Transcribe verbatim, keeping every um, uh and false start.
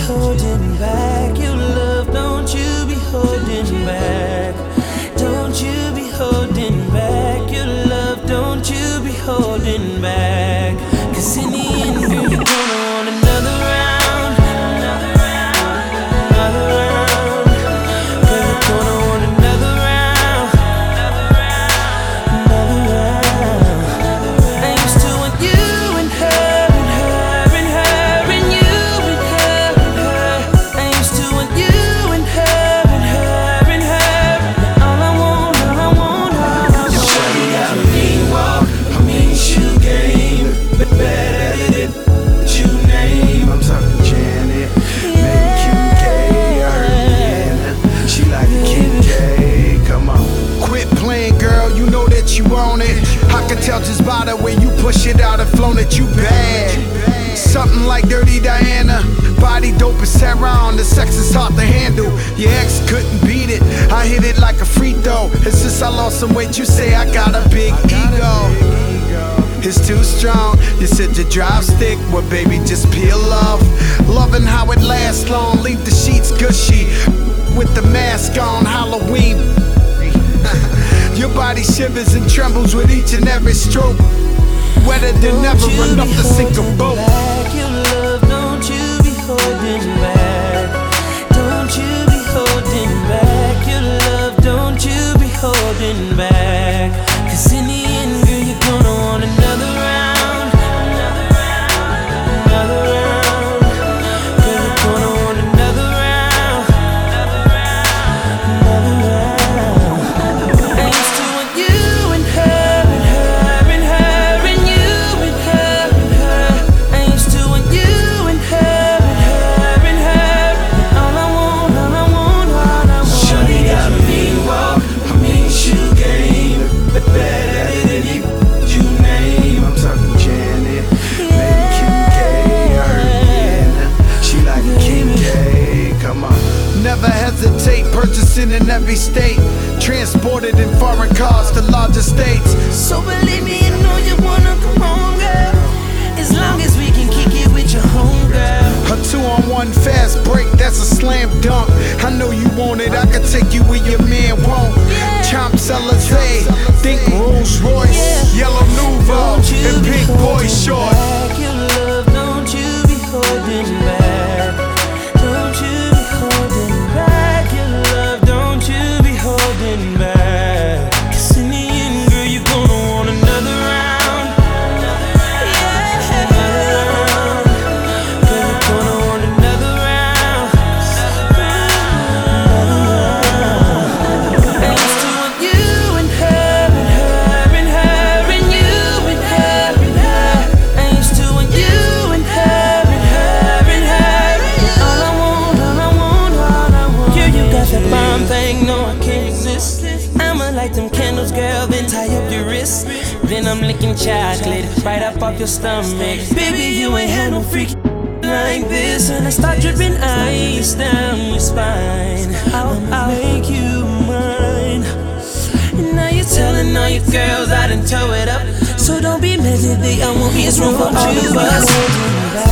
holding back your love, don't you be holding back. Don't you be holding back your love, don't you be holding back. Cause in the end, girl, you're gonna want another round, another round, another round. Girl, you're gonna want another round, another round, another round. I used to want you and her and her and her and you and her and her. I used to want you and her and her and her. All I want, all I want, all I want. Your shawty got a mean walk, a mean shoe game. Better than you name. I'm talking Janet, maybe Kim K or Rihanna. She like a Kim K. Come on. Quit playing, girl. You know that you want it. I can tell just by the way you push it out and flown that you bad. Something like Dirty Diana. Body dope as Sarah, the sex is hard to handle. Your ex couldn't beat it. I hit it like a free throw. And since I lost some weight, you say I got a big ego. It's too strong. You said your drive stick, well baby just peel off. Loving how it lasts long, leave the sheets gushy. With the mask on, Halloween. Your body shivers and trembles with each and every stroke. Wetter than ever, enough to sink a boat. Back your love, don't you be holding back. Don't you be holding back your love, don't you be holding back. Cause in the end, girl, you're gonna want another round, another round, another round. Girl, you're gonna want another round, another round, another round. I used to want you and her and her and her and you and her and her. I used to want you and her and her and her. All I want, all I want, all I want. Shawty got a mean walk, a mean shoe game. Better than you, you name. I'm talking Janet, maybe Kim K or Rihanna. She like a Kim K. Come on. Never hesitate, purchasing in every state. Transported in foreign cars to larger states. So believe me, you know you wanna come home, girl. As long as we can kick it with your home, girl. A two on one fast break, that's a slam dunk. I know you want it, I can take you where your man won't. Champs Alizé, think Rolls Royce, Yellow Nouveau, and Pink Boy short. Back your love, don't you be holding back. Don't you be holding back your love, don't you be holding back. Cause in the end, girl, you're gonna want another round, another round, another round. Girl, you're gonna want another round, another round. I used to want you and her and her and her and you and her and her. I used to want you and her and her and her. All I want, all I want, all I want. Girl, you got that bomb thing, no I can't resist. I'ma light them candles, girl, then tie up your wrist. Then I'm licking chocolate right up off your stomach. Baby, you ain't had no freak like this. And I start dripping ice down your spine. I'll, I'll make you mine. And now you're telling all your girls I done tow it up. So don't be mad today, I won't be as wrong for all of us.